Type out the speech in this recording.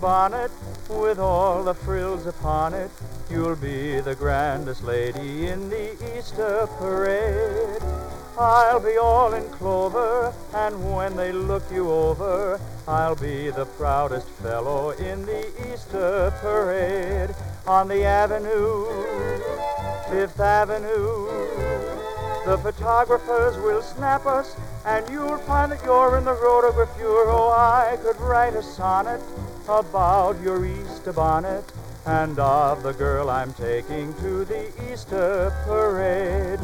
bonnet with all the frills upon it. You'll be the grandest lady in the Easter parade. I'll be all in clover, and when they look you over, I'll be the proudest fellow in the Easter parade. On the avenue, Fifth Avenue, the photographers will snap us, and you'll find that you're in the rotogravure. Oh, I could write a sonnet about your Easter bonnet and of the girl I'm taking to the Easter parade.